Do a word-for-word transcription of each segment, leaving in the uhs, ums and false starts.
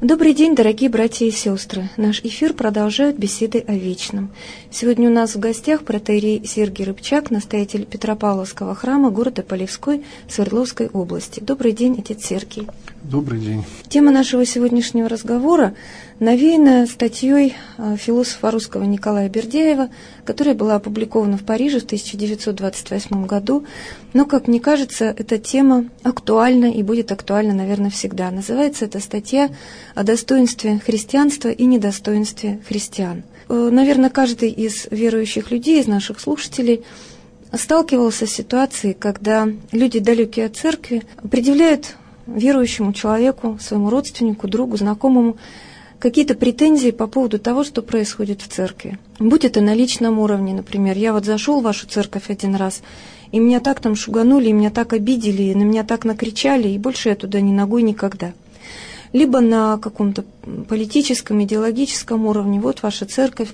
Добрый день, дорогие братья и сестры. Наш эфир продолжают беседы о вечном. Сегодня у нас в гостях протоиерей Сергий Рыбчак, настоятель Петропавловского храма города Полевской Свердловской области. Добрый день, отец Сергий. Добрый день. Тема нашего сегодняшнего разговора навеяна статьей философа русского Николая Бердяева, которая была опубликована в Париже в тысяча девятьсот двадцать восьмом году. Но, как мне кажется, эта тема актуальна и будет актуальна, наверное, всегда. Называется эта статья «О достоинстве христианства и недостоинстве христиан». Наверное, каждый из верующих людей, из наших слушателей, сталкивался с ситуацией, когда люди, далекие от церкви, предъявляют верующему человеку, своему родственнику, другу, знакомому какие-то претензии по поводу того, что происходит в церкви. Будь это на личном уровне, например, я вот зашел в вашу церковь один раз, и меня так там шуганули, и меня так обидели, и на меня так накричали, и больше я туда ни ногой никогда. Либо на каком-то политическом, идеологическом уровне, вот ваша церковь,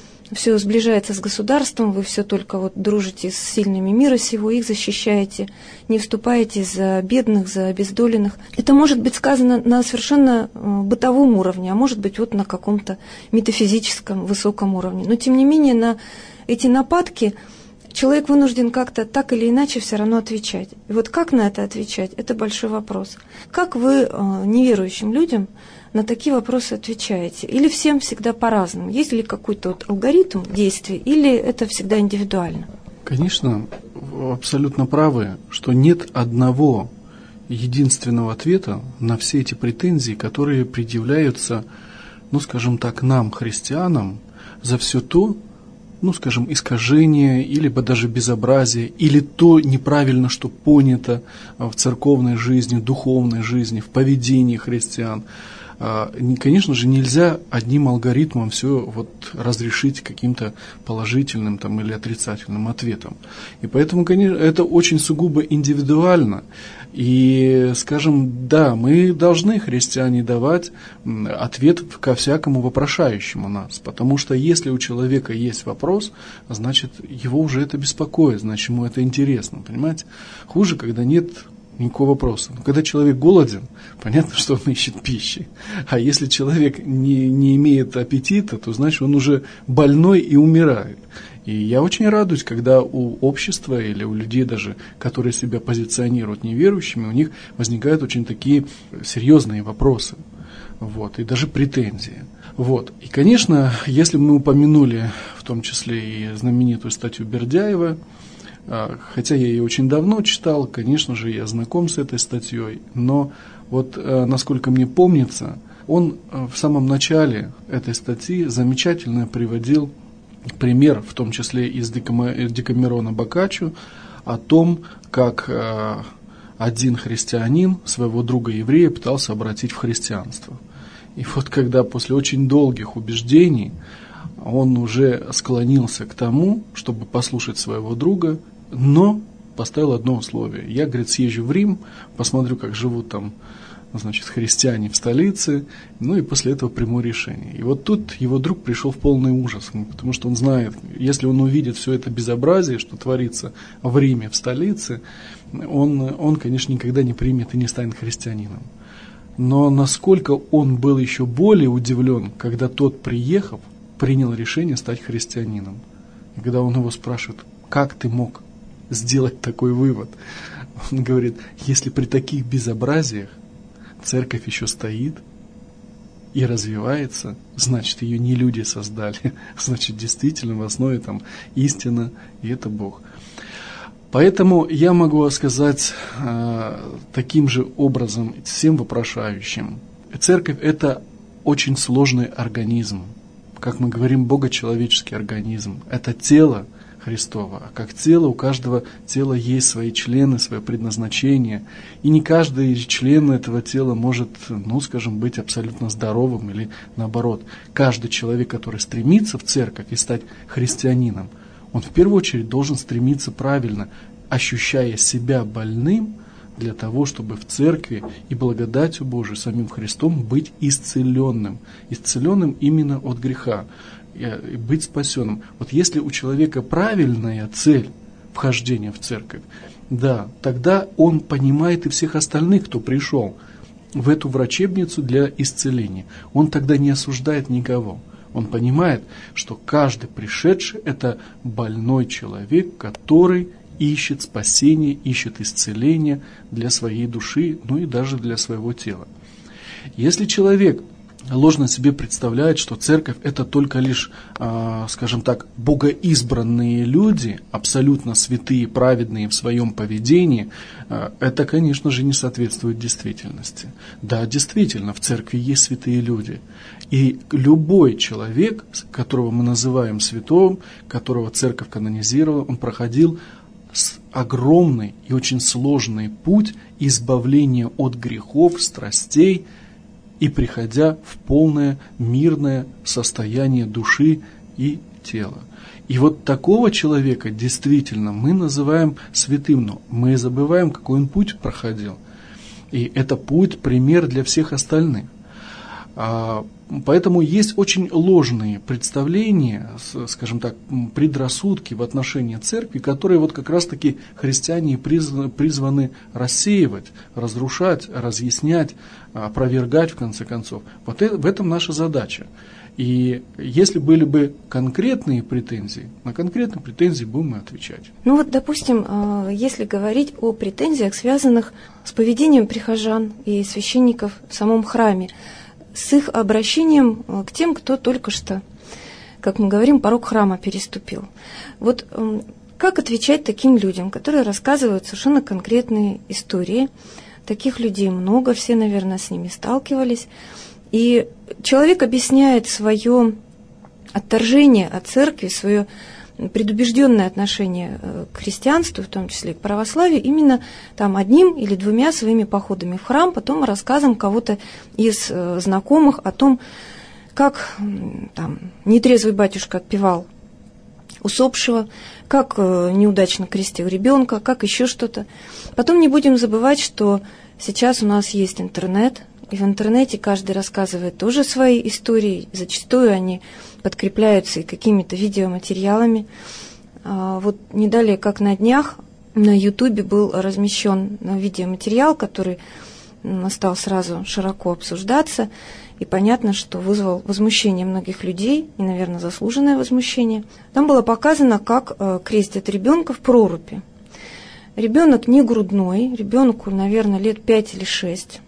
все сближается с государством, вы все только вот дружите с сильными мира сего, их защищаете, не вступаете за бедных, за обездоленных. Это может быть сказано на совершенно бытовом уровне, а может быть вот на каком-то метафизическом высоком уровне. Но тем не менее на эти нападки человек вынужден как-то так или иначе все равно отвечать. И вот как на это отвечать, это большой вопрос. Как вы неверующим людям на такие вопросы отвечаете? Или всем всегда по-разному? Есть ли какой-то вот алгоритм действий, или это всегда индивидуально? Конечно, абсолютно правы, что нет одного единственного ответа на все эти претензии, которые предъявляются, ну, скажем так, нам, христианам, за все то, ну, скажем, искажение, или даже безобразие, или то неправильно, что понято в церковной жизни, духовной жизни, в поведении христиан. Конечно же, нельзя одним алгоритмом все вот разрешить каким-то положительным там, или отрицательным ответом. И поэтому, конечно, это очень сугубо индивидуально. И, скажем, да, мы должны, христиане, давать ответ ко всякому вопрошающему нас. Потому что если у человека есть вопрос, значит, его уже это беспокоит, значит, ему это интересно. Понимаете? Хуже, когда нет никакого вопроса. Но когда человек голоден, понятно, что он ищет пищи. А если человек не, не имеет аппетита, то значит он уже больной и умирает. И я очень радуюсь, когда у общества или у людей даже, которые себя позиционируют неверующими, у них возникают очень такие серьезные вопросы. Вот, и даже претензии. Вот. И, конечно, если мы упомянули в том числе и знаменитую статью Бердяева, хотя я ее очень давно читал, конечно же, я знаком с этой статьей, но вот, насколько мне помнится, он в самом начале этой статьи замечательно приводил пример, в том числе из Декамерона Боккаччо, о том, как один христианин своего друга-еврея пытался обратить в христианство. И вот когда после очень долгих убеждений он уже склонился к тому, чтобы послушать своего друга, но поставил одно условие. Я, говорит, съезжу в Рим, посмотрю, как живут там, значит, христиане в столице, ну и после этого приму решение. И вот тут его друг пришел в полный ужас, потому что он знает, если он увидит все это безобразие, что творится в Риме, в столице, он, он, конечно, никогда не примет и не станет христианином. Но насколько он был еще более удивлен, когда тот, приехав, принял решение стать христианином. И когда он его спрашивает, как ты мог сделать такой вывод? Он говорит, если при таких безобразиях церковь еще стоит и развивается, значит, ее не люди создали, значит, действительно в основе там истина, и это Бог. Поэтому я могу сказать э, таким же образом всем вопрошающим. Церковь – это очень сложный организм. Как мы говорим, богочеловеческий организм. Это тело Христово. А как тело, у каждого тела есть свои члены, свое предназначение. И не каждый член этого тела может, ну, скажем, быть абсолютно здоровым или наоборот. Каждый человек, который стремится в церковь и стать христианином, он в первую очередь должен стремиться правильно, ощущая себя больным, для того, чтобы в церкви и благодатью Божией, самим Христом, быть исцеленным. Исцеленным именно от греха, и быть спасенным. Вот если у человека правильная цель вхождения в церковь, да, тогда он понимает и всех остальных, кто пришел. в эту врачебницу для исцеления. Он тогда не осуждает никого. Он понимает, что каждый пришедший – это больной человек, который ищет спасение, ищет исцеление для своей души, ну и даже для своего тела. Если человек ложно себе представляет, что церковь – это только лишь, э, скажем так, богоизбранные люди, абсолютно святые, праведные в своем поведении, э, это, конечно же, не соответствует действительности. Да, действительно, в церкви есть святые люди. И любой человек, которого мы называем святым, которого церковь канонизировала, он проходил огромный и очень сложный путь избавления от грехов, страстей, и приходя в полное мирное состояние души и тела. И вот такого человека действительно мы называем святым, но мы забываем, какой он путь проходил. И это путь, пример для всех остальных. Поэтому есть очень ложные представления, скажем так, предрассудки в отношении церкви, которые вот как раз-таки христиане призваны, призваны рассеивать, разрушать, разъяснять, опровергать в конце концов. Вот это, в этом наша задача. И если были бы конкретные претензии, на конкретные претензии будем мы отвечать. Ну вот, допустим, если говорить о претензиях, связанных с поведением прихожан и священников в самом храме, с их обращением к тем, кто только что, как мы говорим, порог храма переступил. Вот как отвечать таким людям, которые рассказывают совершенно конкретные истории? Таких людей много, все, наверное, с ними сталкивались. И человек объясняет свое отторжение от церкви, свое предубежденное отношение к христианству, в том числе и к православию, именно там одним или двумя своими походами в храм, потом рассказом кого-то из знакомых о том, как там нетрезвый батюшка отпевал усопшего, как неудачно крестил ребенка, как еще что-то. Потом не будем забывать, что сейчас у нас есть интернет, и в интернете каждый рассказывает тоже свои истории. Зачастую они подкрепляются и какими-то видеоматериалами. Вот не далее, как на днях, на Ютубе был размещен видеоматериал, который стал сразу широко обсуждаться. И понятно, что вызвал возмущение многих людей, и, наверное, заслуженное возмущение. Там было показано, как крестят ребенка в проруби. Ребенок не грудной, ребенку, наверное, лет пять или шесть.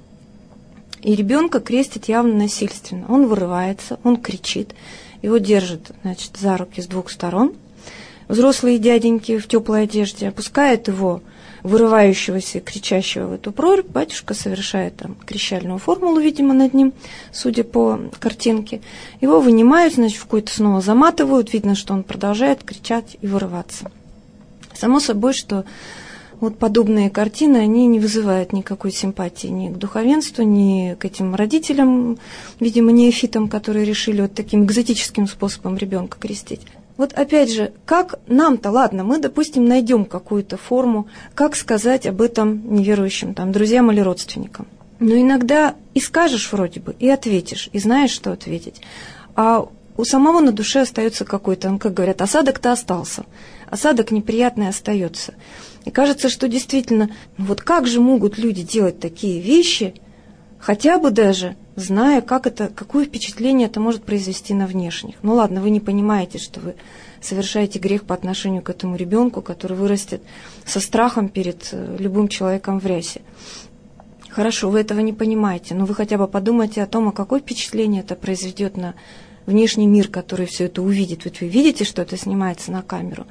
И ребенка крестят явно насильственно. Он вырывается, он кричит, его держат, значит, за руки с двух сторон. Взрослые дяденьки в теплой одежде опускают его, вырывающегося, кричащего, в эту прорубь. Батюшка совершает там крещальную формулу, видимо, над ним, судя по картинке. Его вынимают, значит, в какой-то снова заматывают. Видно, что он продолжает кричать и вырываться. Само собой, что вот подобные картины, они не вызывают никакой симпатии ни к духовенству, ни к этим родителям, видимо, неофитам, которые решили вот таким экзотическим способом ребенка крестить. Вот опять же, как нам-то, ладно, мы, допустим, найдем какую-то форму, как сказать об этом неверующим там, друзьям или родственникам. Но иногда и скажешь вроде бы, и ответишь, и знаешь, что ответить. А у самого на душе остается какой-то, ну, как говорят, осадок-то остался. Осадок неприятный остается. И кажется, что действительно, вот как же могут люди делать такие вещи, хотя бы даже зная, как это, какое впечатление это может произвести на внешних. Ну ладно, вы не понимаете, что вы совершаете грех по отношению к этому ребенку, который вырастет со страхом перед любым человеком в рясе. Хорошо, вы этого не понимаете, но вы хотя бы подумайте о том, а какое впечатление это произведет на внешний мир, который все это увидит. Ведь вы видите, что это снимается на камеру.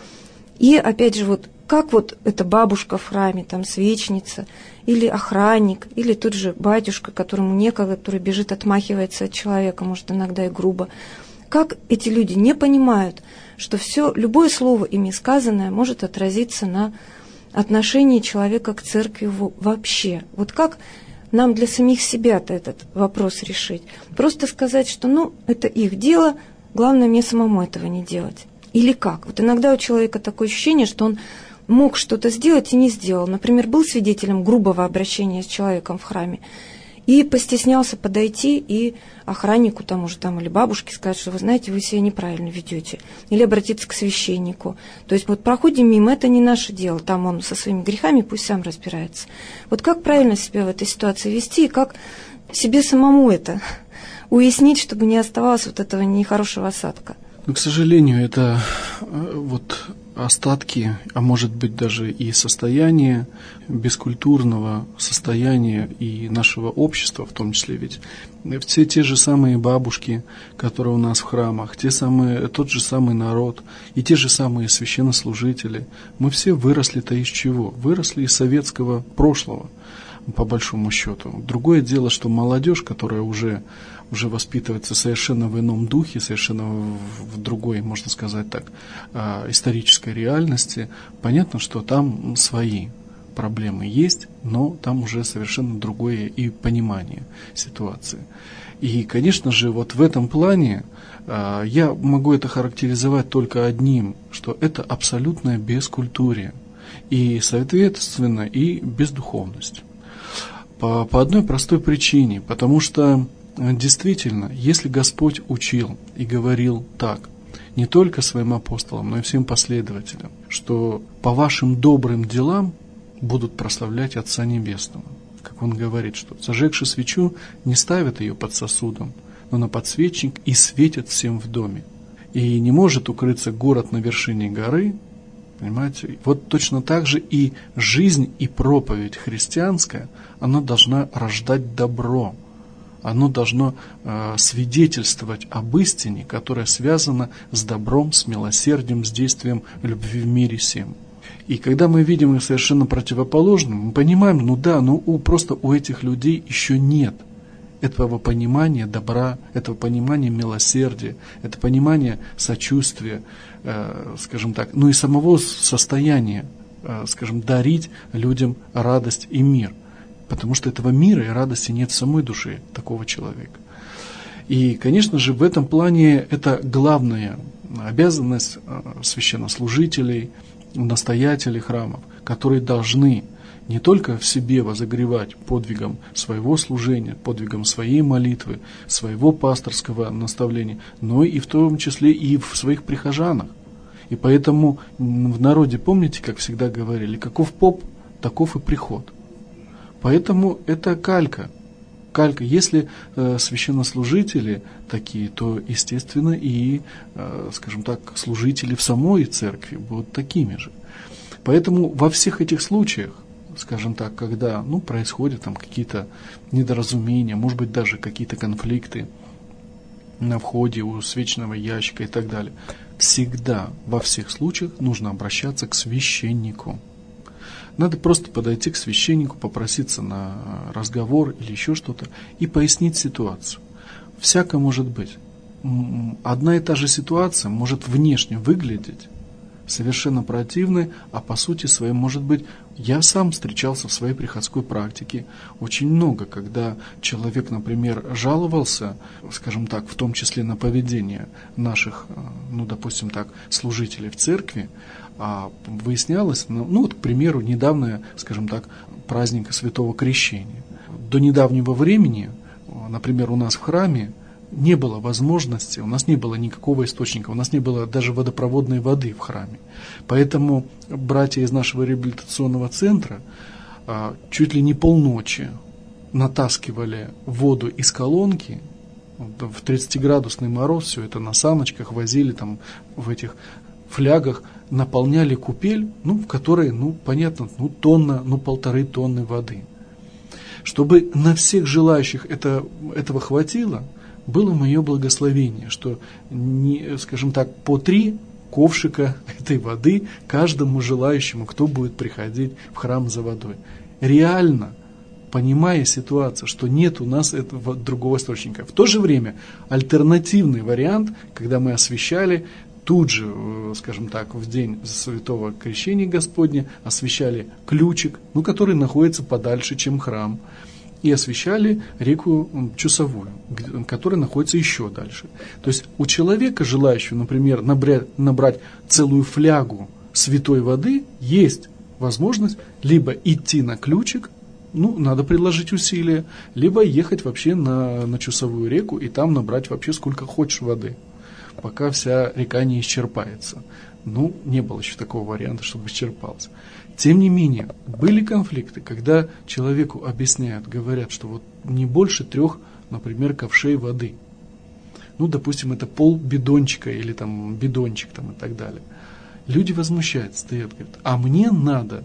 И опять же, вот как вот эта бабушка в храме, там свечница, или охранник, или тот же батюшка, которому некогда, который бежит, отмахивается от человека, может, иногда и грубо. Как эти люди не понимают, что все, любое слово ими сказанное может отразиться на отношении человека к церкви вообще. Вот как нам для самих себя-то этот вопрос решить? Просто сказать, что ну, это их дело, главное мне самому этого не делать. Или как? Вот иногда у человека такое ощущение, что он мог что-то сделать и не сделал. Например, был свидетелем грубого обращения с человеком в храме. и постеснялся подойти и охраннику тому же там или бабушке сказать, что вы знаете, вы себя неправильно ведете, или обратиться к священнику. То есть вот проходим мимо, это не наше дело, там он со своими грехами пусть сам разбирается. Вот как правильно себя в этой ситуации вести и как себе самому это уяснить, чтобы не оставалось вот этого нехорошего осадка? Но, к сожалению, это вот остатки, а может быть даже и состояние бескультурного состояния и нашего общества, в том числе, ведь все те же самые бабушки, которые у нас в храмах, те самые, тот же самый народ и те же самые священнослужители, мы все выросли-то из чего? Выросли из советского прошлого, по большому счету. Другое дело, что молодежь, которая уже уже воспитывается совершенно в ином духе, совершенно в, в другой, можно сказать так, э, исторической реальности, понятно, что там свои проблемы есть, но там уже совершенно другое и понимание ситуации. И, конечно же, вот в этом плане э, я могу это характеризовать только одним, что это абсолютное бескультурие и, соответственно, и бездуховность. По, по одной простой причине, потому что действительно, если Господь учил и говорил так, не только своим апостолам, но и всем последователям, что по вашим добрым делам будут прославлять Отца Небесного. Как Он говорит, что зажегши свечу, не ставят ее под сосудом, но на подсвечник и светят всем в доме. И не может укрыться город на вершине горы, понимаете? Вот точно так же и жизнь, и проповедь христианская, она должна рождать добро. Оно должно э, свидетельствовать об истине, которая связана с добром, с милосердием, с действием любви в мире сем. И когда мы видим их совершенно противоположным, мы понимаем, ну да, ну у, просто у этих людей еще нет этого понимания добра, этого понимания милосердия, этого понимания сочувствия, э, скажем так, ну и самого состояния, э, скажем, дарить людям радость и мир. Потому что этого мира и радости нет в самой душе такого человека. И, конечно же, в этом плане это главная обязанность священнослужителей, настоятелей храмов, которые должны не только в себе возогревать подвигом своего служения, подвигом своей молитвы, своего пасторского наставления, но и в том числе и в своих прихожанах. И поэтому в народе, помните, как всегда говорили, каков поп, таков и приход. Поэтому это калька. Калька. Если э, священнослужители такие, то, естественно, и, э, скажем так, служители в самой церкви будут такими же. Поэтому во всех этих случаях, скажем так, когда ну, происходят там какие-то недоразумения, может быть, даже какие-то конфликты на входе у свечного ящика и так далее, всегда во всех случаях нужно обращаться к священнику. Надо просто подойти к священнику, попроситься на разговор или еще что-то и пояснить ситуацию. Всяко может быть. Одна и та же ситуация может внешне выглядеть совершенно противной, а по сути своей, может быть, я сам встречался в своей приходской практике очень много, когда человек, например, жаловался, скажем так, в том числе на поведение наших, ну, допустим так, служителей в церкви, а выяснялось, ну, вот, к примеру, недавно, скажем так, праздник Святого Крещения. До недавнего времени, например, у нас в храме не было возможности, у нас не было никакого источника, у нас не было даже водопроводной воды в храме. Поэтому братья из нашего реабилитационного центра а, чуть ли не полночи натаскивали воду из колонки, в тридцатиградусный мороз, все это на саночках возили там в этих флягах, наполняли купель, ну, в которой, ну, понятно, ну, тонна, ну, полторы тонны воды. Чтобы на всех желающих это, этого хватило, было мое благословение, что, не, скажем так, по три ковшика этой воды каждому желающему, кто будет приходить в храм за водой. Реально, понимая ситуацию, что нет у нас этого другого источника. В то же время альтернативный вариант, когда мы освещали, тут же, скажем так, в день Святого Крещения Господня освещали ключик, ну, который находится подальше, чем храм, и освещали реку Чусовую, которая находится еще дальше. То есть у человека, желающего, например, набрать, набрать целую флягу святой воды, есть возможность либо идти на ключик, ну, надо приложить усилия, либо ехать вообще на, на Чусовую реку и там набрать вообще сколько хочешь воды, пока вся река не исчерпается. Ну, не было еще такого варианта, чтобы исчерпалась. Тем не менее, были конфликты, когда человеку объясняют, говорят, что вот не больше трех, например, ковшей воды. Ну, допустим, это пол бидончика или там бидончик там, и так далее. Люди возмущаются, стоят, говорят, а мне надо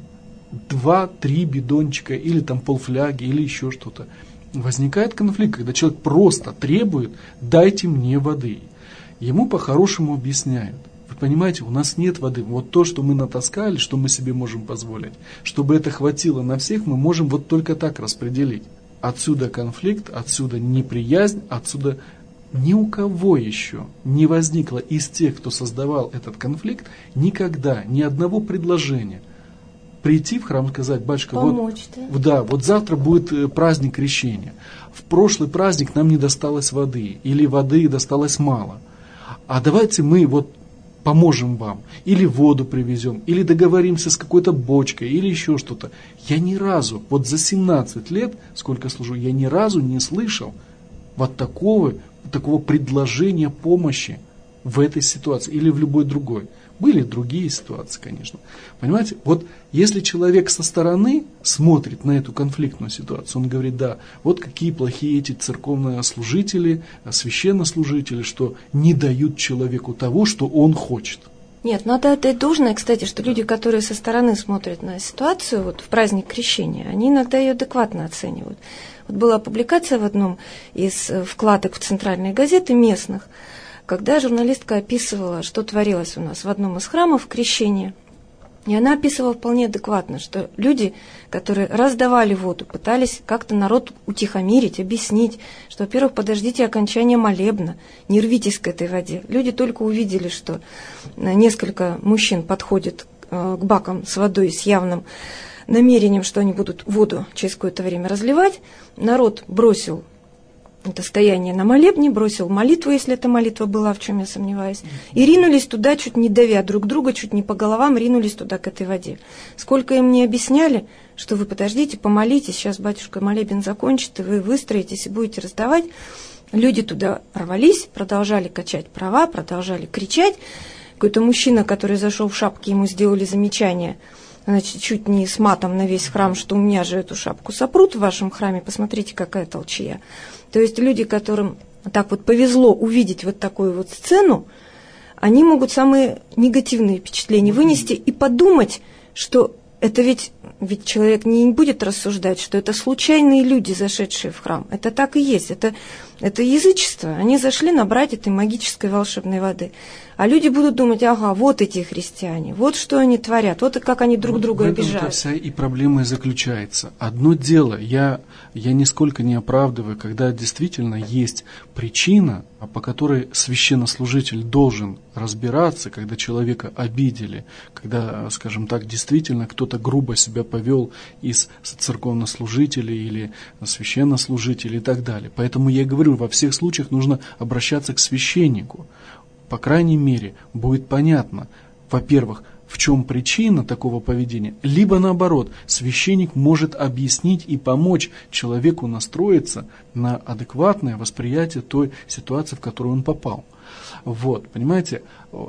два-три бидончика или там полфляги или еще что-то. Возникает конфликт, когда человек просто требует, дайте мне воды. Ему по-хорошему объясняют. Вы понимаете, у нас нет воды. Вот то, что мы натаскали, что мы себе можем позволить, чтобы это хватило на всех, мы можем вот только так распределить. Отсюда конфликт, отсюда неприязнь, отсюда ни у кого еще не возникло из тех, кто создавал этот конфликт, никогда ни одного предложения. Прийти в храм и сказать, батюшка, помочь, вот, да? Да, вот завтра будет праздник Крещения. В прошлый праздник нам не досталось воды, или воды досталось мало. А давайте мы вот поможем вам, или воду привезем, или договоримся с какой-то бочкой, или еще что-то. Я ни разу, вот за семнадцать лет, сколько служу, я ни разу не слышал вот такого, такого предложения помощи в этой ситуации или в любой другой. Были другие ситуации, конечно. Понимаете, вот если человек со стороны смотрит на эту конфликтную ситуацию, он говорит, да, вот какие плохие эти церковные служители, священнослужители, что не дают человеку того, что он хочет. Нет, надо отдать должное, кстати, что люди, которые со стороны смотрят на ситуацию, вот в праздник Крещения, они иногда ее адекватно оценивают. Вот была публикация в одном из вкладок в центральные газеты местных, когда журналистка описывала, что творилось у нас в одном из храмов Крещения. И она описывала вполне адекватно, что люди, которые раздавали воду, пытались как-то народ утихомирить, объяснить, что, во-первых, подождите окончания молебна, не рвитесь к этой воде. Люди только увидели, что несколько мужчин подходят к бакам с водой с явным намерением, что они будут воду через какое-то время разливать. Народ бросил это стояние на молебне, бросил молитву, если эта молитва была, в чем я сомневаюсь, и ринулись туда, чуть не давя друг друга, чуть не по головам, ринулись туда, к этой воде. Сколько им не объясняли, что вы подождите, помолитесь, сейчас батюшка молебен закончит, и вы выстроитесь и будете раздавать. Люди туда рвались, продолжали качать права, продолжали кричать. Какой-то мужчина, который зашел в шапке, ему сделали замечание, значит, чуть не с матом на весь храм, что у меня же эту шапку сопрут в вашем храме, посмотрите, какая толчья. То есть люди, которым так вот повезло увидеть вот такую вот сцену, они могут самые негативные впечатления вынести и подумать, что это ведь, ведь человек не будет рассуждать, что это случайные люди, зашедшие в храм. Это так и есть, это, это язычество. Они зашли набрать этой магической волшебной воды. А люди будут думать, ага, вот эти христиане, вот что они творят, вот и как они друг вот друга в этом обижают. вся и проблема и заключается. Одно дело, я, я нисколько не оправдываю, когда действительно есть причина, по которой священнослужитель должен разбираться, когда человека обидели, когда, скажем так, действительно кто-то грубо себя повел из церковнослужителей или священнослужителей и так далее. Поэтому я говорю, во всех случаях нужно обращаться к священнику. По крайней мере, будет понятно, во-первых, в чем причина такого поведения, либо наоборот, священник может объяснить и помочь человеку настроиться на адекватное восприятие той ситуации, в которую он попал. Вот, понимаете?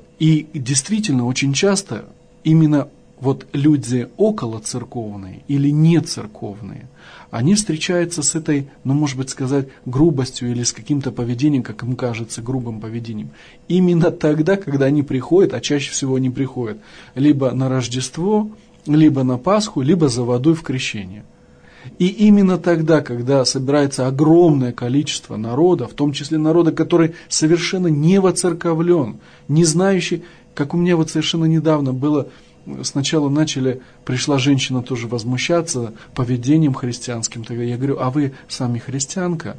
И действительно, очень часто именно вот люди околоцерковные или нецерковные, они встречаются с этой, ну, может быть, сказать, грубостью или с каким-то поведением, как им кажется, грубым поведением. Именно тогда, когда они приходят, а чаще всего они приходят либо на Рождество, либо на Пасху, либо за водой в крещение. И именно тогда, когда собирается огромное количество народа, в том числе народа, который совершенно не воцерковлен, не знающий, как у меня вот совершенно недавно было. Сначала начали, пришла женщина тоже возмущаться поведением христианским. Тогда я говорю, а вы сами христианка?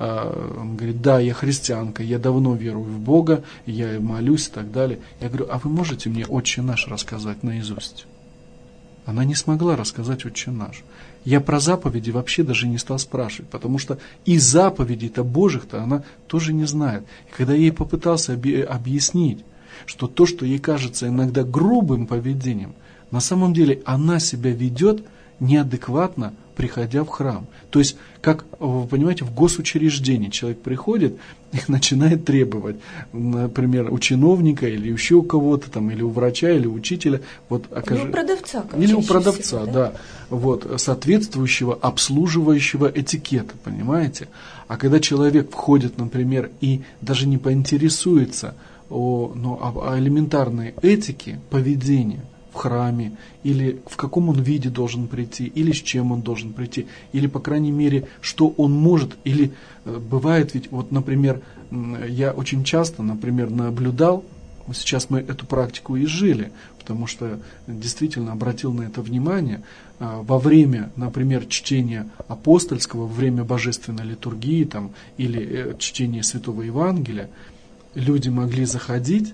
Он говорит, да, я христианка, я давно верую в Бога, я молюсь и так далее. Я говорю, а вы можете мне «Отче наш» рассказать наизусть? Она не смогла рассказать «Отче наш». Я про заповеди вообще даже не стал спрашивать, потому что и заповедей-то Божьих-то она тоже не знает. И когда я ей попытался объяснить, что то, что ей кажется иногда грубым поведением, на самом деле она себя ведет неадекватно приходя в храм. То есть, как вы понимаете, в госучреждение человек приходит и начинает требовать, например, у чиновника или еще у кого-то, там, или у врача, или у учителя. Вот, окажи... Или у продавца. Или у продавца, всего, да? да. Вот, соответствующего, обслуживающего этикета, понимаете? А когда человек входит, например, и даже не поинтересуется о, ну, о элементарной этике поведения в храме, или в каком он виде должен прийти, или с чем он должен прийти, или, по крайней мере, что он может, или э, бывает ведь, вот, например, я очень часто, например, наблюдал, сейчас мы эту практику изжили, потому что действительно обратил на это внимание, э, во время, например, чтения апостольского, во время божественной литургии там, или э, чтения Святого Евангелия, люди могли заходить,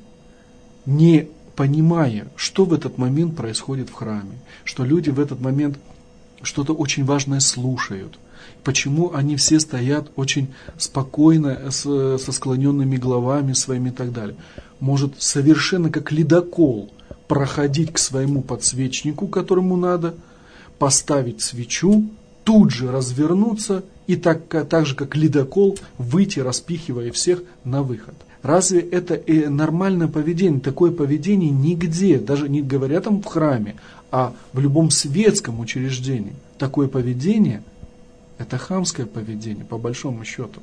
не понимая, что в этот момент происходит в храме, что люди в этот момент что-то очень важное слушают, почему они все стоят очень спокойно, с, со склоненными головами своими и так далее. Может совершенно как ледокол проходить к своему подсвечнику, которому надо, поставить свечу, тут же развернуться и так, так же, как ледокол, выйти, распихивая всех на выход. Разве это и нормальное поведение? Такое поведение нигде, даже не говоря там в храме, а в любом светском учреждении. Такое поведение – это хамское поведение, по большому счету.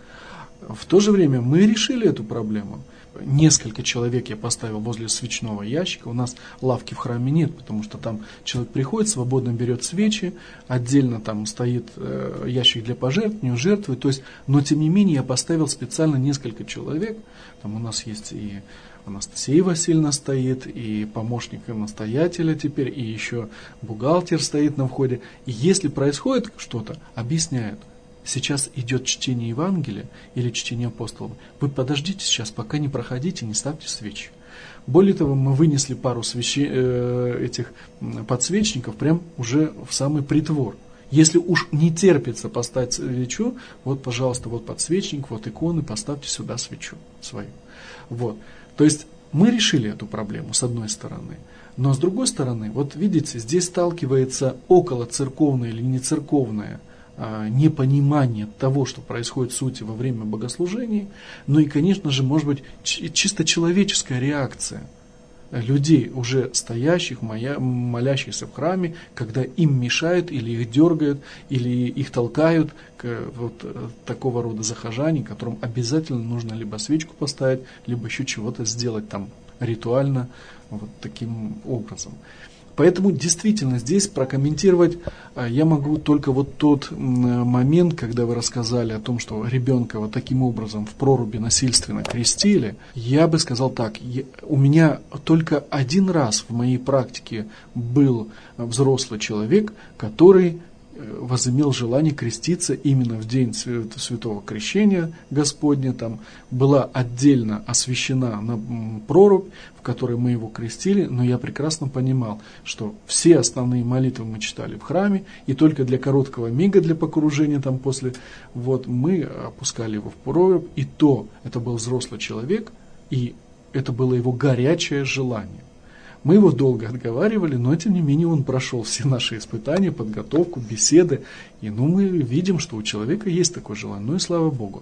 В то же время мы решили эту проблему. Несколько человек я поставил возле свечного ящика. У нас лавки в храме нет, потому что там человек приходит, свободно берет свечи, отдельно там стоит э, ящик для пожертвования, жертвы. То есть, но тем не менее я поставил специально несколько человек. Там у нас есть и Анастасия Васильевна стоит, и помощник настоятеля теперь, и еще бухгалтер стоит на входе. И если происходит что-то, объясняют. Сейчас идет чтение Евангелия или чтение апостолов. Вы подождите сейчас, пока не проходите, не ставьте свечи. Более того, мы вынесли пару свечи, э, этих подсвечников прям уже в самый притвор. Если уж не терпится поставить свечу, вот, пожалуйста, вот подсвечник, вот иконы, поставьте сюда свечу свою. Вот. То есть мы решили эту проблему с одной стороны. Но с другой стороны, вот видите, здесь сталкивается около церковное или не церковное непонимание того, что происходит в сути во время богослужения, ну и, конечно же, может быть, чисто человеческая реакция людей, уже стоящих, молящихся в храме, когда им мешают или их дергают, или их толкают к вот такого рода захожаний, которым обязательно нужно либо свечку поставить, либо еще чего-то сделать там ритуально вот таким образом. Поэтому действительно здесь прокомментировать я могу только вот тот момент, когда вы рассказали о том, что ребенка вот таким образом в проруби насильственно крестили. Я бы сказал так, я, у меня только один раз в моей практике был взрослый человек, который возымел желание креститься именно в день Святого Крещения Господня. Там была отдельно освящена прорубь, в которой мы его крестили, но я прекрасно понимал, что все основные молитвы мы читали в храме, и только для короткого мига, для погружения там после, вот мы опускали его в прорубь, и то это был взрослый человек, и это было его горячее желание. Мы его долго отговаривали, но тем не менее он прошел все наши испытания, подготовку, беседы. И ну, мы видим, что у человека есть такое желание. Ну и слава Богу.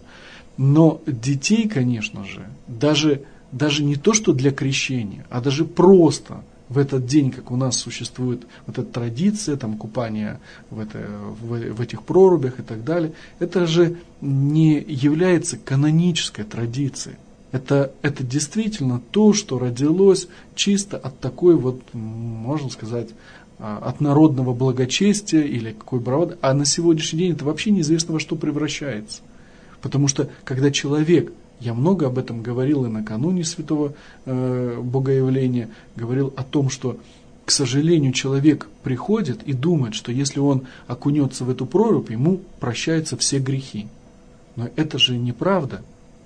Но детей, конечно же, даже, даже не то, что для крещения, а даже просто в этот день, как у нас существует вот эта традиция, там, купания в, это, в, в этих прорубях и так далее, это же не является канонической традицией. Это, это действительно то, что родилось чисто от такой вот, можно сказать, от народного благочестия или какой бравады. А на сегодняшний день это вообще неизвестно во что превращается. Потому что когда человек, я много об этом говорил и накануне Святого э, Богоявления, говорил о том, что, к сожалению, человек приходит и думает, что если он окунется в эту прорубь, ему прощаются все грехи. Но это же неправда.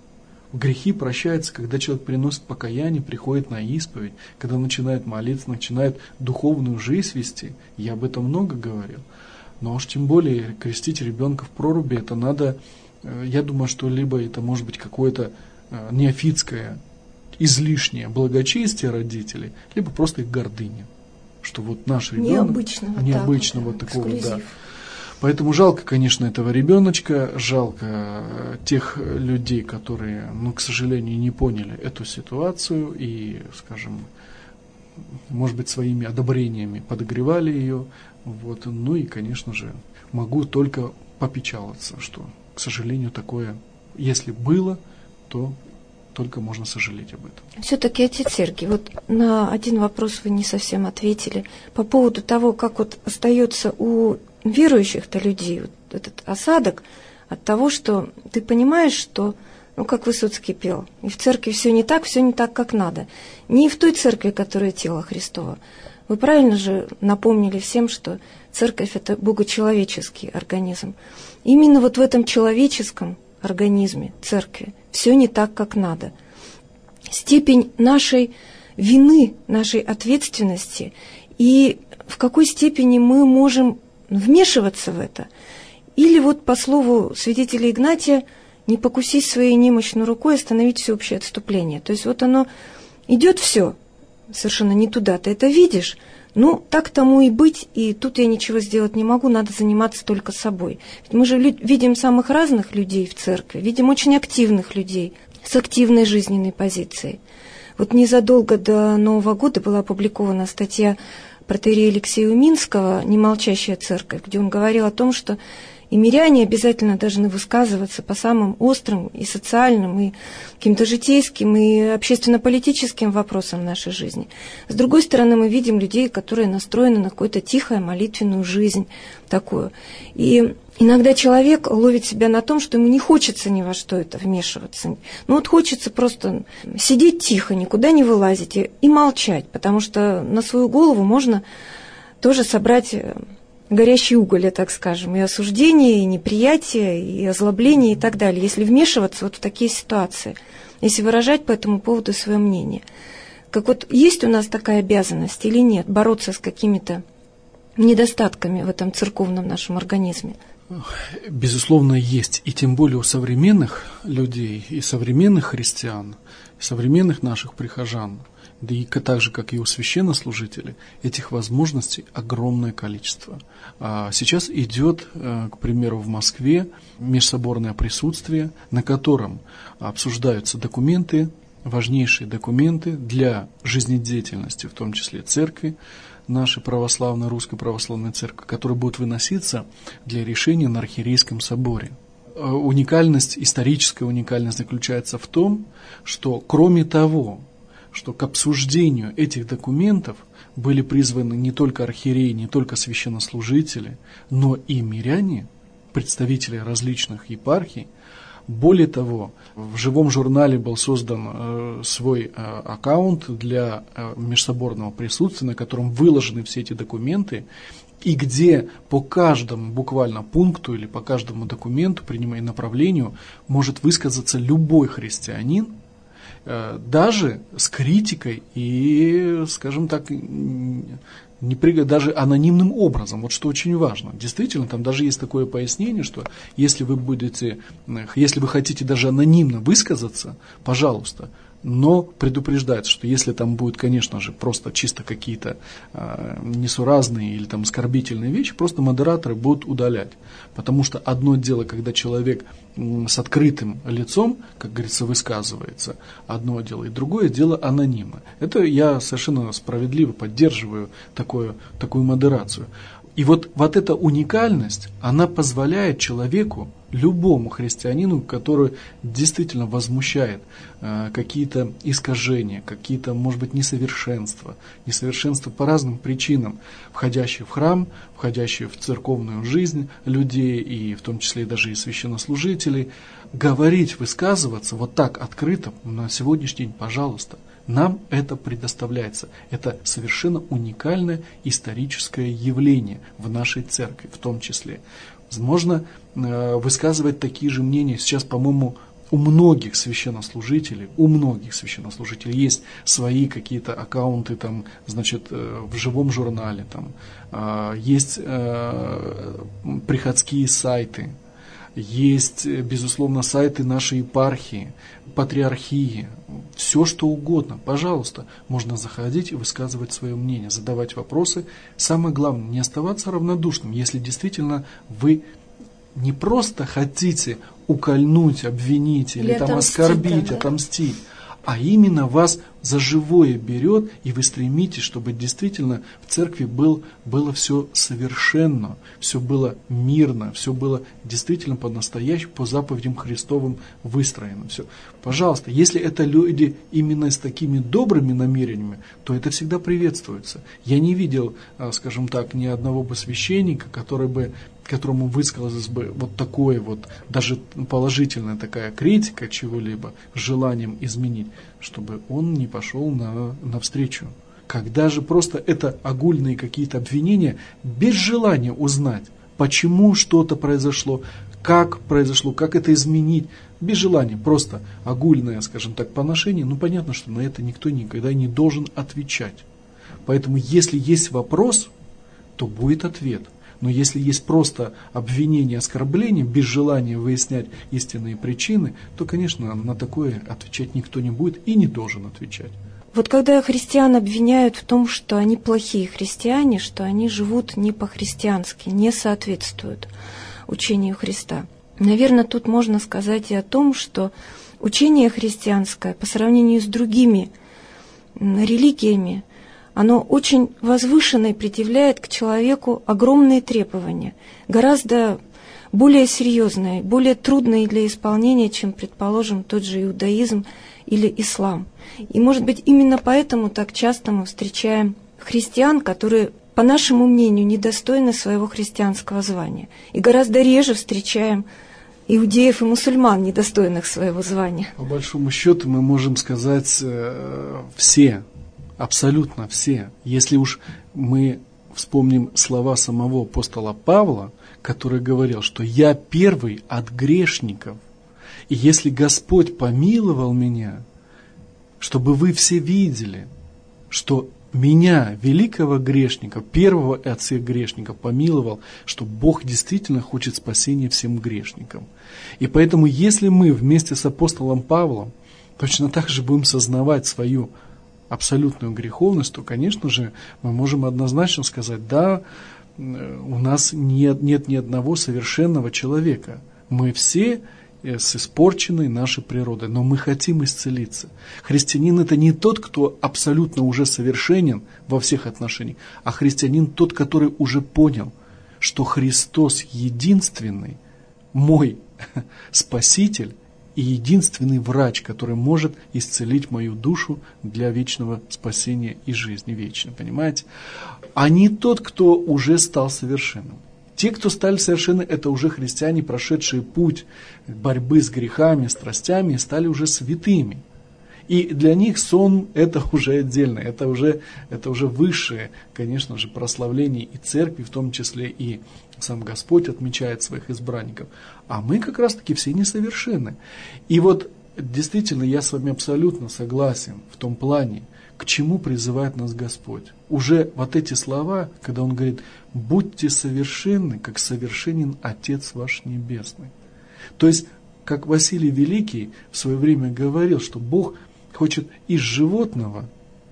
Грехи прощаются, когда человек приносит покаяние, приходит на исповедь, когда начинает молиться, начинает духовную жизнь вести. Я об этом много говорил. Но уж тем более крестить ребенка в проруби, это надо, я думаю, что либо это может быть какое-то неофитское, излишнее благочестие родителей, либо просто их гордыня. Что вот наш ребенок... Необычно. Вот необычно так вот, вот такого, да. Поэтому жалко, конечно, этого ребеночка, жалко тех людей, которые, ну, к сожалению, не поняли эту ситуацию и, скажем, может быть, своими одобрениями подогревали ее. Вот. Ну и, конечно же, могу только попечаловаться, что, к сожалению, такое, если было, то только можно сожалеть об этом. Все-таки, отец Сергий, вот на один вопрос вы не совсем ответили по поводу того, как вот остается у верующих-то людей вот этот осадок от того, что ты понимаешь, что, ну, как Высоцкий пел, и в церкви все не так, все не так, как надо. Не в той церкви, которая тело Христово. Вы правильно же напомнили всем, что церковь – это богочеловеческий организм. Именно вот в этом человеческом организме церкви все не так, как надо. Степень нашей вины, нашей ответственности и в какой степени мы можем вмешиваться в это. Или вот по слову святителя Игнатия «не покусись своей немощной рукой остановить всеобщее отступление». То есть вот оно идет все совершенно не туда, ты это видишь, ну, так тому и быть, и тут я ничего сделать не могу, надо заниматься только собой. Ведь мы же видим самых разных людей в церкви, видим очень активных людей с активной жизненной позицией. Вот незадолго до Нового года была опубликована статья протоиерея Алексея Уминского «Немолчащая церковь», где он говорил о том, что и миряне обязательно должны высказываться по самым острым и социальным, и каким-то житейским, и общественно-политическим вопросам нашей жизни. С другой стороны, мы видим людей, которые настроены на какую-то тихую молитвенную жизнь такую. И иногда человек ловит себя на том, что ему не хочется ни во что это вмешиваться. Ну вот хочется просто сидеть тихо, никуда не вылазить и, и молчать, потому что на свою голову можно тоже собрать горящий уголь, так скажем, и осуждение, и неприятие, и озлобление, и так далее, если вмешиваться вот в такие ситуации, если выражать по этому поводу свое мнение. Как вот есть у нас такая обязанность или нет, бороться с какими-то недостатками в этом церковном нашем организме? Безусловно, есть, и тем более у современных людей, и современных христиан, и современных наших прихожан, да и так же, как и у священнослужителей, этих возможностей огромное количество. Сейчас идет, к примеру, в Москве межсоборное присутствие, на котором обсуждаются документы, важнейшие документы для жизнедеятельности, в том числе церкви, нашей православной, русской православной церкви, которые будут выноситься для решения на Архиерейском соборе. Уникальность, историческая уникальность заключается в том, что кроме того, что к обсуждению этих документов были призваны не только архиереи, не только священнослужители, но и миряне, представители различных епархий. Более того, в живом журнале был создан э, свой э, аккаунт для э, межсоборного присутствия, на котором выложены все эти документы, и где по каждому буквально пункту или по каждому документу, принимая направлению, может высказаться любой христианин, даже с критикой и, скажем так, не при, даже анонимным образом, вот что очень важно. Действительно, там даже есть такое пояснение, что если вы будете, если вы хотите даже анонимно высказаться, пожалуйста, но предупреждается, что если там будет, конечно же, просто чисто какие-то э, несуразные или там оскорбительные вещи, просто модераторы будут удалять. Потому что одно дело, когда человек э, с открытым лицом, как говорится, высказывается, одно дело, и другое дело анонимно. Это я совершенно справедливо поддерживаю такое, такую модерацию. И вот, вот эта уникальность, она позволяет человеку, любому христианину, который действительно возмущает э, какие-то искажения, какие-то, может быть, несовершенства, несовершенства по разным причинам, входящие в храм, входящие в церковную жизнь людей, и в том числе даже и священнослужителей, говорить, высказываться вот так открыто на сегодняшний день, пожалуйста. Нам это предоставляется. Это совершенно уникальное историческое явление в нашей церкви, в том числе. Возможно, высказывать такие же мнения сейчас, по-моему, у многих священнослужителей, у многих священнослужителей есть свои какие-то аккаунты, там, значит, в живом журнале, там, есть приходские сайты, есть, безусловно, сайты нашей епархии, патриархии, все что угодно. Пожалуйста, можно заходить и высказывать свое мнение, задавать вопросы. Самое главное, не оставаться равнодушным, если действительно вы не просто хотите укольнуть, обвинить или, или там отомстить, оскорбить, да, отомстить, а именно вас за живое берет, и вы стремитесь, чтобы действительно в церкви был, было все совершенно, все было мирно, все было действительно по-настоящему, по заповедям Христовым выстроено. Все. Пожалуйста, если это люди именно с такими добрыми намерениями, то это всегда приветствуется. Я не видел, скажем так, ни одного бы священника, который бы которому высказалась бы вот такое вот, даже положительная такая критика чего-либо, с желанием изменить, чтобы он не пошел на, навстречу. Когда же просто это огульные какие-то обвинения, без желания узнать, почему что-то произошло, как произошло, как это изменить, без желания, просто огульное, скажем так, поношение, ну понятно, что на это никто никогда не должен отвечать. Поэтому если есть вопрос, то будет ответ. Но если есть просто обвинение, оскорбление, без желания выяснять истинные причины, то, конечно, на такое отвечать никто не будет и не должен отвечать. Вот когда христиан обвиняют в том, что они плохие христиане, что они живут не по-христиански, не соответствуют учению Христа, наверное, тут можно сказать и о том, что учение христианское по сравнению с другими религиями, оно очень возвышенно и предъявляет к человеку огромные требования, гораздо более серьезные, более трудные для исполнения, чем, предположим, тот же иудаизм или ислам. И, может быть, именно поэтому так часто мы встречаем христиан, которые, по нашему мнению, недостойны своего христианского звания. И гораздо реже встречаем иудеев и мусульман, недостойных своего звания. По большому счету мы можем сказать э, все, абсолютно все. Если уж мы вспомним слова самого апостола Павла, который говорил, что «я первый от грешников, и если Господь помиловал меня, чтобы вы все видели, что меня, великого грешника, первого от всех грешников, помиловал, что Бог действительно хочет спасения всем грешникам». И поэтому, если мы вместе с апостолом Павлом точно так же будем сознавать свою абсолютную греховность, то, конечно же, мы можем однозначно сказать, да, у нас нет, нет ни одного совершенного человека. Мы все с испорченной нашей природой, но мы хотим исцелиться. Христианин – это не тот, кто абсолютно уже совершенен во всех отношениях, а христианин тот, который уже понял, что Христос единственный, мой Спаситель, и единственный врач, который может исцелить мою душу для вечного спасения и жизни вечной, понимаете? А не тот, кто уже стал совершенным. Те, кто стали совершенны, это уже христиане, прошедшие путь борьбы с грехами, страстями, и стали уже святыми. И для них сон – это уже отдельно, это уже, это уже высшее, конечно же, прославление и церкви, в том числе и сам Господь отмечает своих избранников. А мы как раз-таки все несовершенны. И вот действительно я с вами абсолютно согласен в том плане, к чему призывает нас Господь. Уже вот эти слова, когда Он говорит «будьте совершенны, как совершенен Отец ваш Небесный». То есть, как Василий Великий в свое время говорил, что Бог хочет из животного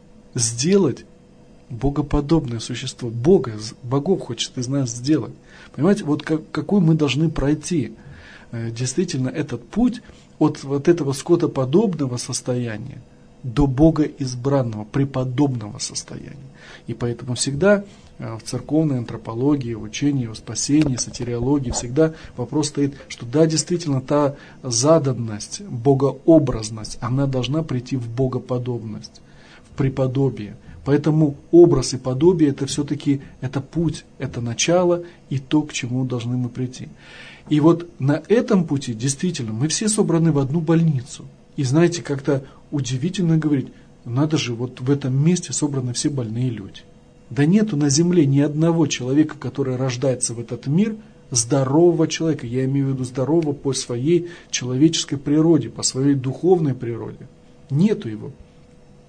сделать богоподобное существо. Бога, богов хочет из нас сделать. Понимаете, вот как, какой мы должны пройти действительно этот путь от вот этого скотоподобного состояния до Бога избранного, преподобного состояния. И поэтому всегда в церковной антропологии, в учении о спасении, сотириологии всегда вопрос стоит, что да, действительно, та заданность, богообразность, она должна прийти в богоподобность, в преподобие. Поэтому образ и подобие это все-таки это путь, это начало и то, к чему должны мы прийти. И вот на этом пути действительно мы все собраны в одну больницу. И знаете, как-то удивительно говорить, надо же, вот в этом месте собраны все больные люди. Да нету на земле ни одного человека, который рождается в этот мир, здорового человека. Я имею в виду здорового по своей человеческой природе, по своей духовной природе. Нету его.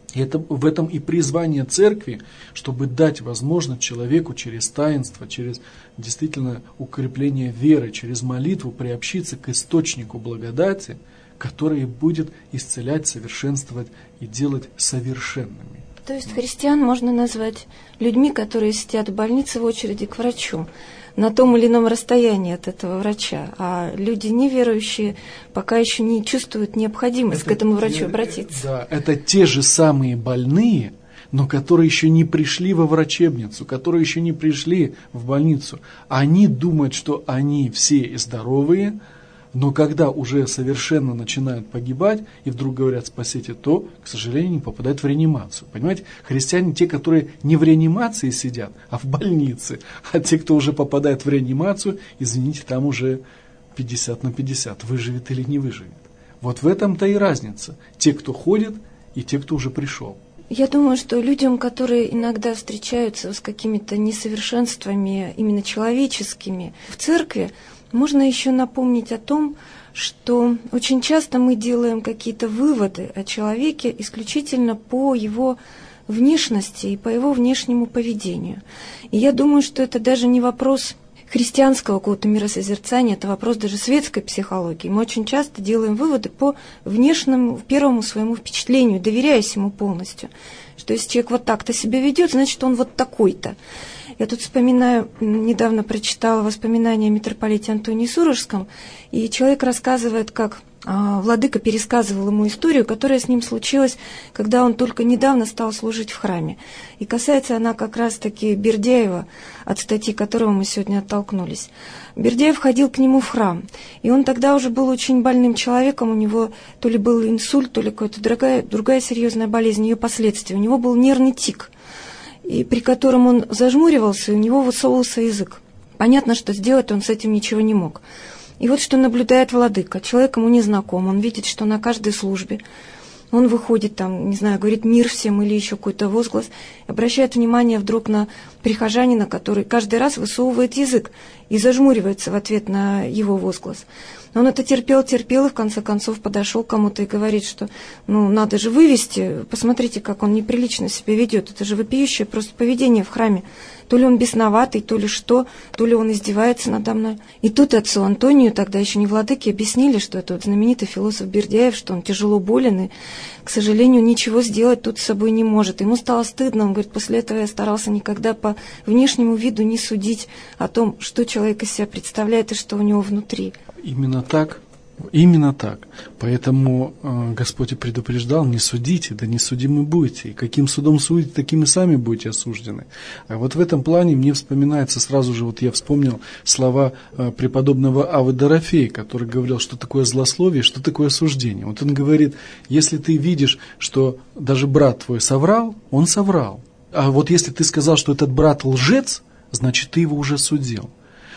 И это, в этом и призвание церкви, чтобы дать возможность человеку через таинство, через действительно укрепление веры, через молитву приобщиться к источнику благодати, который будет исцелять, совершенствовать и делать совершенными. То есть христиан можно назвать людьми, которые сидят в больнице в очереди к врачу, на том или ином расстоянии от этого врача, а люди неверующие пока еще не чувствуют необходимость это, к этому врачу обратиться. Да, это те же самые больные, но которые еще не пришли во врачебницу, которые еще не пришли в больницу. Они думают, что они все здоровые, но когда уже совершенно начинают погибать и вдруг говорят «спасите», то, к сожалению, не попадают в реанимацию. Понимаете, христиане те, которые не в реанимации сидят, а в больнице. А те, кто уже попадает в реанимацию, извините, там уже пятьдесят на пятьдесят, выживет или не выживет. Вот в этом-то и разница. Те, кто ходит, и те, кто уже пришел. Я думаю, что людям, которые иногда встречаются с какими-то несовершенствами, именно человеческими, в церкви, можно еще напомнить о том, что очень часто мы делаем какие-то выводы о человеке исключительно по его внешности и по его внешнему поведению. И я думаю, что это даже не вопрос христианского какого-то миросозерцания, это вопрос даже светской психологии. Мы очень часто делаем выводы по внешнему, первому своему впечатлению, доверяясь ему полностью. Что если человек вот так-то себя ведет, значит, он вот такой-то. Я тут вспоминаю, недавно прочитала воспоминания о митрополите Антонии Сурожском, и человек рассказывает, как а, владыка пересказывал ему историю, которая с ним случилась, когда он только недавно стал служить в храме. И касается она как раз-таки Бердяева, от статьи которого мы сегодня оттолкнулись. Бердяев ходил к нему в храм, и он тогда уже был очень больным человеком, у него то ли был инсульт, то ли какая-то другая, другая серьезная болезнь, ее последствия. У него был нервный тик, и при котором он зажмуривался, и у него высовывался язык. Понятно, что сделать он с этим ничего не мог. И вот что наблюдает владыка. Человек ему не знаком, он видит, что на каждой службе он выходит там, не знаю, говорит «мир всем» или еще какой-то возглас, обращает внимание вдруг на прихожанина, который каждый раз высовывает язык и зажмуривается в ответ на его возглас. Он это терпел, терпел и в конце концов подошел к кому-то и говорит, что ну надо же вывести, посмотрите, как он неприлично себя ведет, это же вопиющее просто поведение в храме. То ли он бесноватый, то ли что, то ли он издевается надо мной. И тут отцу Антонию, тогда еще не владыке, объяснили, что это вот знаменитый философ Бердяев, что он тяжело болен и, к сожалению, ничего сделать тут с собой не может. Ему стало стыдно, он говорит, после этого я старался никогда по внешнему виду не судить о том, что человек из себя представляет и что у него внутри. Именно так, именно так. Поэтому э, Господь и предупреждал, не судите, да не судимы будете. И каким судом судите, таким и сами будете осуждены. А вот в этом плане мне вспоминается сразу же, вот я вспомнил слова э, преподобного Аввы Дорофея, который говорил, что такое злословие, что такое осуждение. Вот он говорит, если ты видишь, что даже брат твой соврал, он соврал. А вот если ты сказал, что этот брат лжец, значит, ты его уже судил.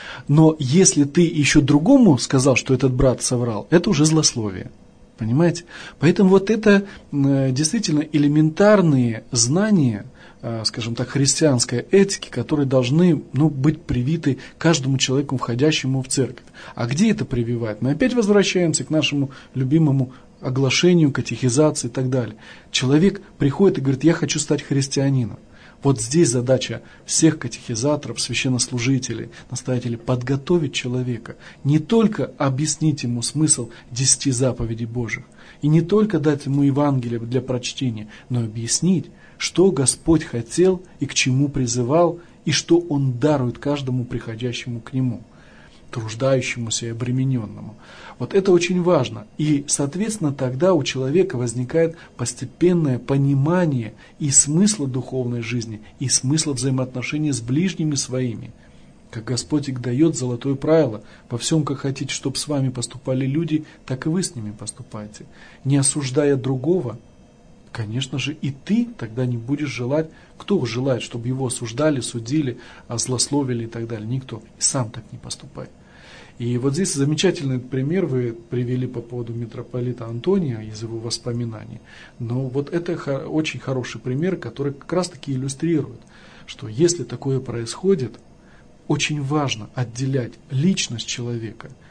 Но если ты еще другому сказал, что этот брат соврал, это уже злословие. Понимаете? Поэтому вот это э, действительно элементарные знания, э, скажем так, христианской этики, которые должны ну, быть привиты каждому человеку, входящему в церковь. А где это прививать? Мы опять возвращаемся к нашему любимому оглашению, катехизации и так далее. Человек приходит и говорит, я хочу стать христианином. Вот здесь задача всех катехизаторов, священнослужителей, настоятелей подготовить человека, не только объяснить ему смысл десяти заповедей Божьих, и не только дать ему Евангелие для прочтения, но объяснить, что Господь хотел и к чему призывал, и что Он дарует каждому приходящему к Нему, труждающемуся и обремененному. Вот это очень важно. И, соответственно, тогда у человека возникает постепенное понимание и смысла духовной жизни, и смысла взаимоотношений с ближними своими. Как Господь их дает золотое правило: во всем, как хотите, чтобы с вами поступали люди, так и вы с ними поступайте. Не осуждая другого, конечно же, и ты тогда не будешь желать. Кто желает, чтобы его осуждали, судили, злословили и так далее? Никто. И сам так не поступай. И вот здесь замечательный пример вы привели по поводу митрополита Антония из его воспоминаний. Но вот это очень хороший пример, который как раз таки иллюстрирует, что если такое происходит, очень важно отделять личность человека,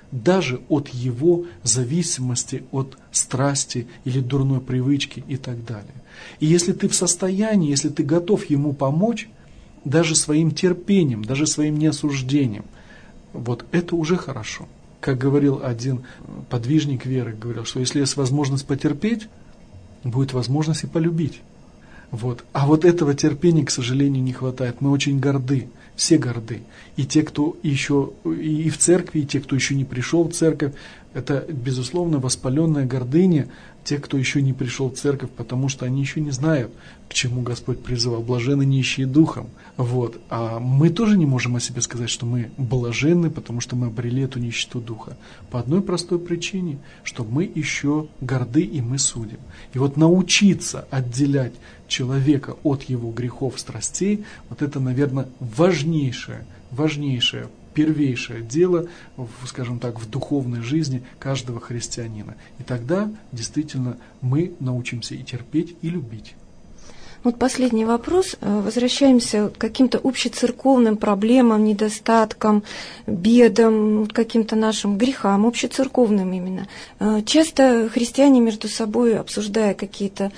даже от его зависимости от страсти или дурной привычки и так далее. И если ты в состоянии, если ты готов ему помочь, даже своим терпением, даже своим неосуждением, вот это уже хорошо. Как говорил один подвижник веры, говорил, что если есть возможность потерпеть, будет возможность и полюбить. Вот. А вот этого терпения, к сожалению, не хватает. Мы очень горды, все горды. И те, кто еще и в церкви, и те, кто еще не пришел в церковь, это, безусловно, воспаленная гордыня тех, кто еще не пришел в церковь, потому что они еще не знают, к чему Господь призывал. Блаженны нищие духом. Вот. А мы тоже не можем о себе сказать, что мы блаженны, потому что мы обрели эту нищету духа. По одной простой причине, что мы еще горды и мы судим. И вот научиться отделять человека от его грехов, страстей, вот это, наверное, важнейшее, важнейшее, первейшее дело, скажем так, в духовной жизни каждого христианина. И тогда действительно мы научимся и терпеть, и любить. Вот последний вопрос. Возвращаемся к каким-то общецерковным проблемам, недостаткам, бедам, каким-то нашим грехам, общецерковным именно. Часто христиане между собой, обсуждая какие-то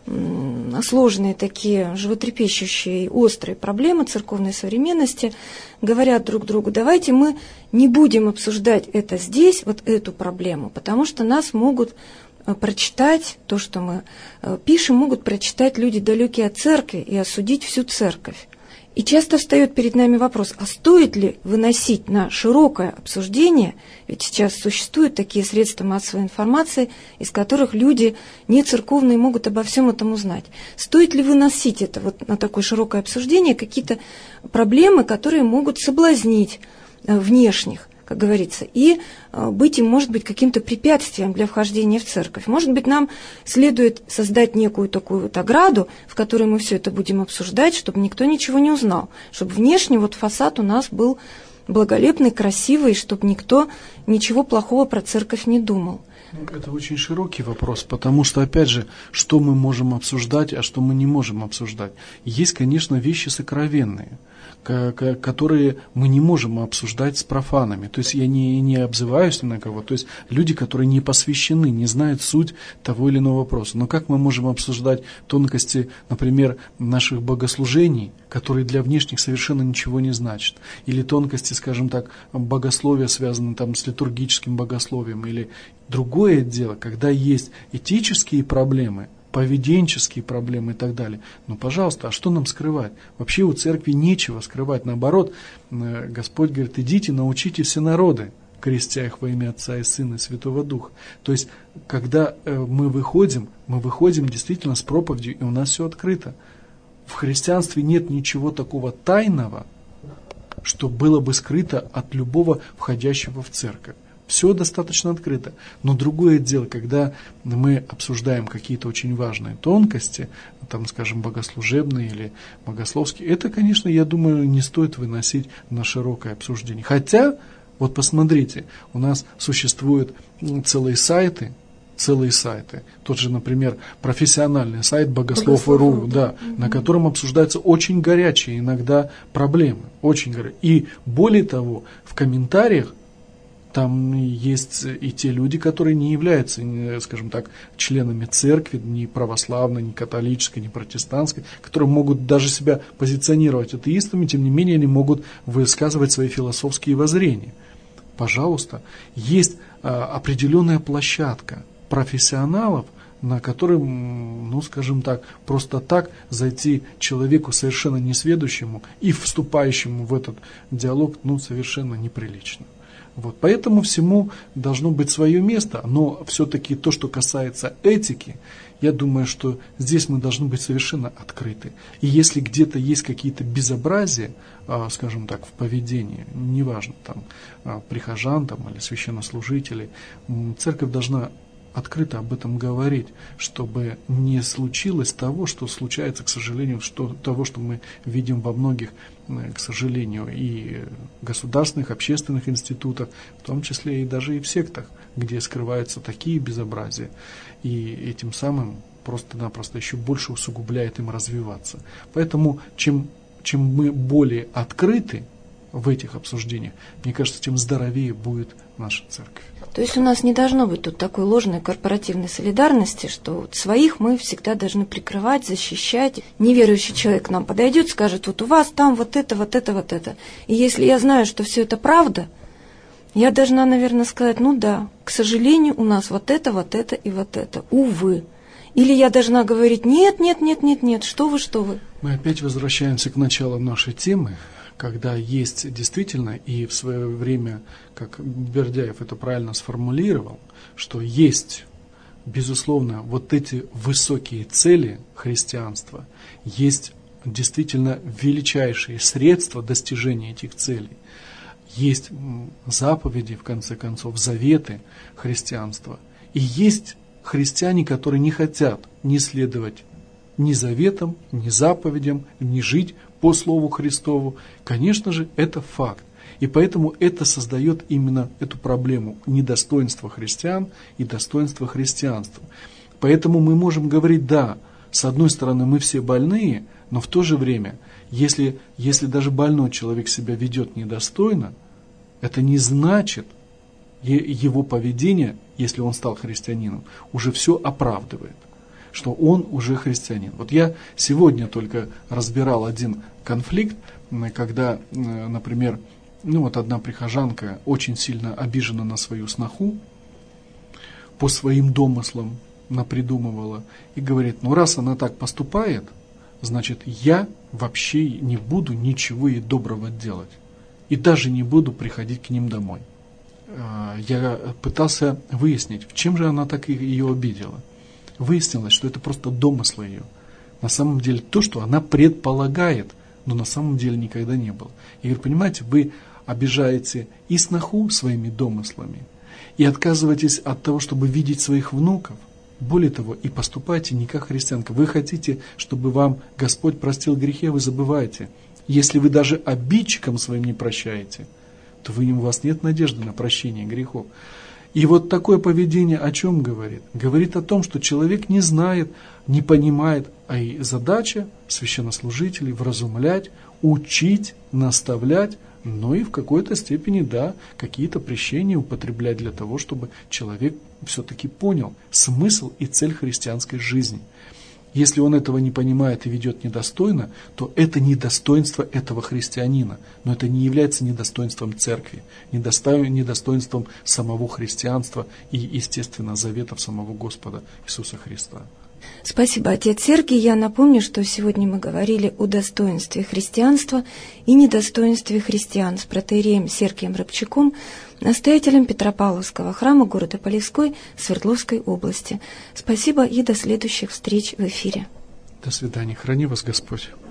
сложные такие животрепещущие, острые проблемы церковной современности, говорят друг другу: давайте мы не будем обсуждать это здесь, вот эту проблему, потому что нас могут прочитать то, что мы пишем, могут прочитать люди, далекие от церкви, и осудить всю церковь. И часто встает перед нами вопрос, а стоит ли выносить на широкое обсуждение, ведь сейчас существуют такие средства массовой информации, из которых люди не церковные могут обо всем этом узнать. Стоит ли выносить это вот на такое широкое обсуждение, какие-то проблемы, которые могут соблазнить внешних, как говорится, и быть им, может быть, каким-то препятствием для вхождения в церковь. Может быть, нам следует создать некую такую вот ограду, в которой мы все это будем обсуждать, чтобы никто ничего не узнал, чтобы внешне вот фасад у нас был благолепный, красивый, чтобы никто ничего плохого про церковь не думал. Это очень широкий вопрос, потому что, опять же, что мы можем обсуждать, а что мы не можем обсуждать. Есть, конечно, вещи сокровенные, которые мы не можем обсуждать с профанами. То есть я не, не обзываюсь ни на кого. То есть люди, которые не посвящены, не знают суть того или иного вопроса. Но как мы можем обсуждать тонкости, например, наших богослужений, которые для внешних совершенно ничего не значат? Или тонкости, скажем так, богословия, связанные там с литургическим богословием? Или другое дело, когда есть этические проблемы, поведенческие проблемы и так далее. Ну, пожалуйста, а что нам скрывать? Вообще у церкви нечего скрывать. Наоборот, Господь говорит: идите, научите все народы, крестя их во имя Отца и Сына и Святого Духа. То есть, когда мы выходим, мы выходим действительно с проповедью, и у нас все открыто. В христианстве нет ничего такого тайного, что было бы скрыто от любого входящего в церковь. Все достаточно открыто. Но другое дело, когда мы обсуждаем какие-то очень важные тонкости, там, скажем, богослужебные или богословские, это, конечно, я думаю, не стоит выносить на широкое обсуждение. Хотя, вот посмотрите, у нас существуют целые сайты, целые сайты. Тот же, например, профессиональный сайт Богослов точка ру, да, угу. на котором обсуждаются очень горячие иногда проблемы. Очень горячие. И более того, в комментариях там есть и те люди, которые не являются, скажем так, членами церкви, ни православной, ни католической, ни протестантской, которые могут даже себя позиционировать атеистами, тем не менее они могут высказывать свои философские воззрения. Пожалуйста, есть а, определенная площадка профессионалов, на которой, ну, скажем так, просто так зайти человеку совершенно несведущему и вступающему в этот диалог, ну, совершенно неприлично. Вот, поэтому всему должно быть свое место, но все-таки то, что касается этики, я думаю, что здесь мы должны быть совершенно открыты. И если где-то есть какие-то безобразия, скажем так, в поведении, неважно, там, прихожан там, или священнослужителей, церковь должна открыто об этом говорить, чтобы не случилось того, что случается, к сожалению, что, того, что мы видим во многих, к сожалению, и государственных, общественных институтах, в том числе и даже и в сектах, где скрываются такие безобразия, и этим самым просто-напросто еще больше усугубляет им развиваться. Поэтому чем, чем мы более открыты в этих обсуждениях, мне кажется, тем здоровее будет наша церковь. То есть у нас не должно быть тут такой ложной корпоративной солидарности, что вот своих мы всегда должны прикрывать, защищать. Неверующий человек к нам подойдет, скажет, вот у вас там вот это, вот это, вот это. И если я знаю, что все это правда, я должна, наверное, сказать, ну да, к сожалению, у нас вот это, вот это и вот это. Увы. Или я должна говорить, нет, нет, нет, нет, нет, что вы, что вы. Мы опять возвращаемся к началу нашей темы, когда есть действительно, и в свое время, как Бердяев это правильно сформулировал, что есть, безусловно, вот эти высокие цели христианства, есть действительно величайшие средства достижения этих целей. Есть заповеди, в конце концов, заветы христианства. И есть христиане, которые не хотят ни следовать ни заветам, ни заповедям, ни жить по Слову Христову. Конечно же, это факт. И поэтому это создает именно эту проблему недостоинства христиан и достоинства христианства. Поэтому мы можем говорить, да, с одной стороны, мы все больные, но в то же время, если, если даже больной человек себя ведет недостойно, это не значит, его поведение, если он стал христианином, уже все оправдывает, что он уже христианин. Вот я сегодня только разбирал один конфликт, когда, например, ну вот одна прихожанка очень сильно обижена на свою сноху, по своим домыслам напридумывала, и говорит, ну раз она так поступает, значит я вообще не буду ничего ей доброго делать, и даже не буду приходить к ним домой. Я пытался выяснить, в чем же она так ее обидела. Выяснилось, что это просто домыслы ее. На самом деле то, что она предполагает, но на самом деле никогда не было. И говорю, понимаете, вы обижаете и сноху своими домыслами, и отказываетесь от того, чтобы видеть своих внуков. Более того, и поступаете не как христианка. Вы хотите, чтобы вам Господь простил грехи, а вы забываете. Если вы даже обидчикам своим не прощаете, то вы, у вас нет надежды на прощение грехов. И вот такое поведение о чем говорит? Говорит о том, что человек не знает, не понимает, а и задача священнослужителей вразумлять, учить, наставлять, но и в какой-то степени, да, какие-то прещения употреблять для того, чтобы человек все-таки понял смысл и цель христианской жизни. Если он этого не понимает и ведет недостойно, то это недостоинство этого христианина, но это не является недостоинством церкви, недостоинством самого христианства и, естественно, заветов самого Господа Иисуса Христа. Спасибо, отец Сергий. Я напомню, что сегодня мы говорили о достоинстве христианства и недостоинстве христиан с протоиереем Сергием Рыбчаком, настоятелем Петропавловского храма города Полевской Свердловской области. Спасибо и до следующих встреч в эфире. До свидания. Храни вас Господь.